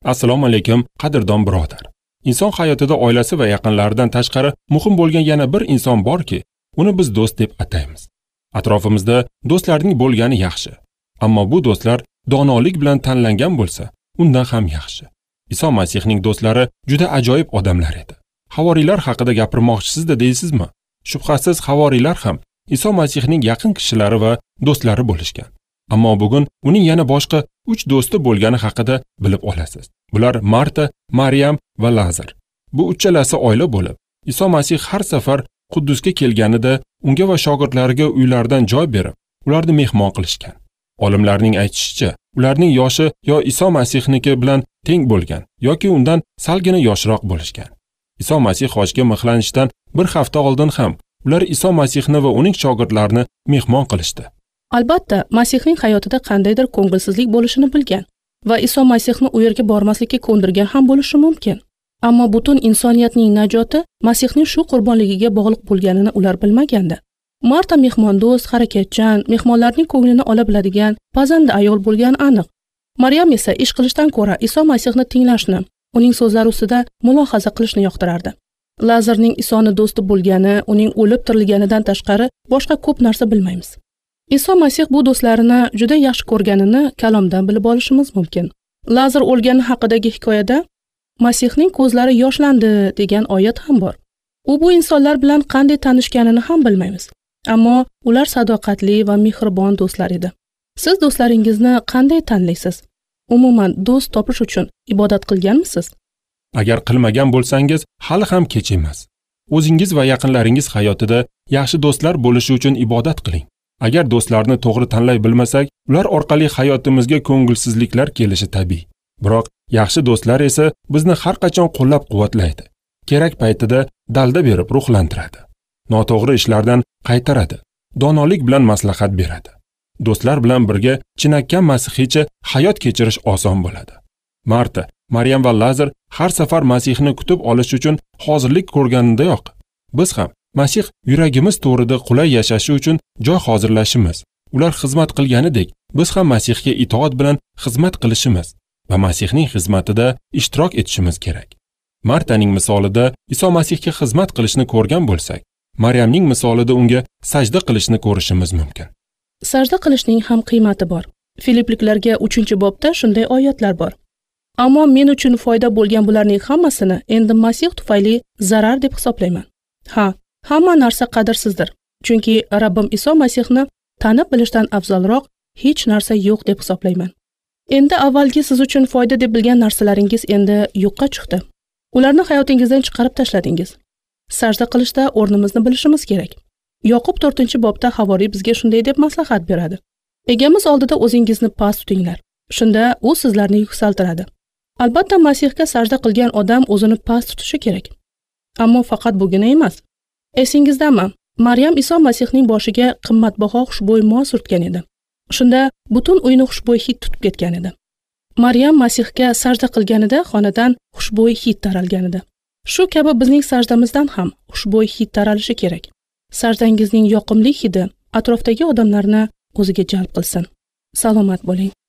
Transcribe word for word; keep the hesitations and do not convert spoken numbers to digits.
Assalomu alaykum, qadrdon birodar. Inson hayotida oilasi va yaqinlaridan tashqari muhim bo'lgan yana bir inson borki, uni biz do'st deb ataymiz. Atrofimizda do'stlarning bo'lgani yaxshi, ammo bu do'stlar donolik bilan tanlangan bo'lsa, undan ham yaxshi. Iso Masihning do'stlari juda ajoyib odamlar edi. Havoriylar haqida gapirmoqchisizda deysizmi? Shubhasiz havoriylar ham Iso Masihning yaqin kishilari va do'stlari bo'lishgan. Ammo bugun uning yana boshqa uch do'sti bo'lgani haqida bilib olasiz. Bular Marta, Maryam va Lazar. Bu uchalasi oila bo'lib, Iso Masih har safar Quddusga kelganida unga va shogirdlariga uylardan joy berib, ularni mehmon qilishgan. Olimlarning aytishicha, ularning yoshi yo Iso Masihniki bilan teng bo'lgan yoki undan salgina yoshroq bo'lishgan. Iso Masih hojga mixlanishdan bir hafta oldin ham ular Iso Masihni va uning shogirdlarini mehmon qilishdi. Albatta, Masihning hayotida qandaydir ko'ngilsizlik bo'lishini bilgan va Iso Masihni u yerga bormaslikka ko'ndirgan ham bo'lishi mumkin. Ammo butun insoniyatning najoti Masihning shu qurbonligiga bog'liq bo'lganini ular bilmagandi. Marta mehmondo'st, harakatchan, mehmonlarning ko'nglini ola biladigan, pazanda ayol bo'lgani aniq. Maryam esa ish qilishdan ko'ra Iso Masihni tinglashni, uning so'zlari ustida mulohaza qilishni yoqtirardi. Lazarning Isoni do'sti bo'lgani, uning o'lib tirilganidan tashqari boshqa ko'p narsa bilmaymiz. Iso Masih bu do'stlarini juda yaxshi ko'rganini kalomdan bilib olishimiz mumkin. Lazar o'lgani haqidagi hikoyada Masihning ko'zlari yoshlandi degan oyat ham bor. U bu insonlar bilan qanday tanishganini ham bilmaymiz. Ammo ular sadoqatli va mehribon do'stlar edi. Siz do'stlaringizni qanday tanlaysiz? Umuman do'st topish uchun ibodat qilganmisiz? Agar qilmagan bo'lsangiz, hali ham kech emas. O'zingiz va yaqinlaringiz hayotida yaxshi do'stlar bo'lishi uchun ibodat qiling. Agar do'stlarni to'g'ri tanlay bilmasak, ular orqali hayotimizga ko'ngilsizliklar kelishi tabiiy. Biroq yaxshi do'stlar esa bizni har qachon qo'llab-quvvatlaydi. Kerak paytida dalda berib ruhlantiradi. Noto'g'ri ishlardan qaytaradi. Donolik bilan maslahat beradi. Do'stlar bilan birga chinakam masihiycha hayot kechirish oson bo'ladi. Marta, Maryam va Lazar har safar Masihni kutib olish uchun hozirlik ko'rganidayoq, biz ham Masih yuragimiz to'rida qulay yashashi uchun joy hozirlashimiz, ular xizmat qilganidek, biz ham Masihga itoat bilan xizmat qilishimiz va Masihning xizmatida ishtirok etishimiz kerak. Martaning misolida Iso Masihga xizmat qilishni ko'rgan bo'lsak, Maryamning misolida unga sajda qilishni ko'rishimiz mumkin. Sajda qilishning ham qiymati bor. Filipliklarga uchinchi bobda shunday oyatlar bor. Ammo men uchun foyda bo'lgan bularning hammasini endi Masih tufayli zarar deb hisoblayman. Ha, hamma narsa qadrsizdir. Chunki Rabbim Iso Masihni tanib bilishdan afzalroq hech narsa yo'q deb hisoblayman. Endi avvalgi siz uchun foyda deb bilgan narsalaringiz endi yo'qqa chiqdi. Ularni hayotingizdan chiqarib tashladingiz. Sajda qilishda o'rnimizni bilishimiz kerak. Yoqub to'rtinchi bobda Havoriy bizga shunday deb maslahat beradi. Egamiz oldida o'zingizni past tutinglar. Shunda u sizlarni yuksaltiradi. Albatta Masihga sajda qilgan odam o'zini past tutishi kerak. Ammo faqat bugina emas. Esingizdami? Maryam Iso Masihning boshiga qimmatbaho xushbo'y moy surtgan edi. Shunda butun uyni xushbo'y hid tutib ketgan edi. Maryam Masihga sajda qilganida xonadan xushbo'y hid taralgan edi. Shu kabi bizning sajdamizdan ham xushbo'y hid taralishi kerak. Sajdangizning yoqimli hidi atrofdagi odamlarni o'ziga jalb qilsin. Salomat bo'ling.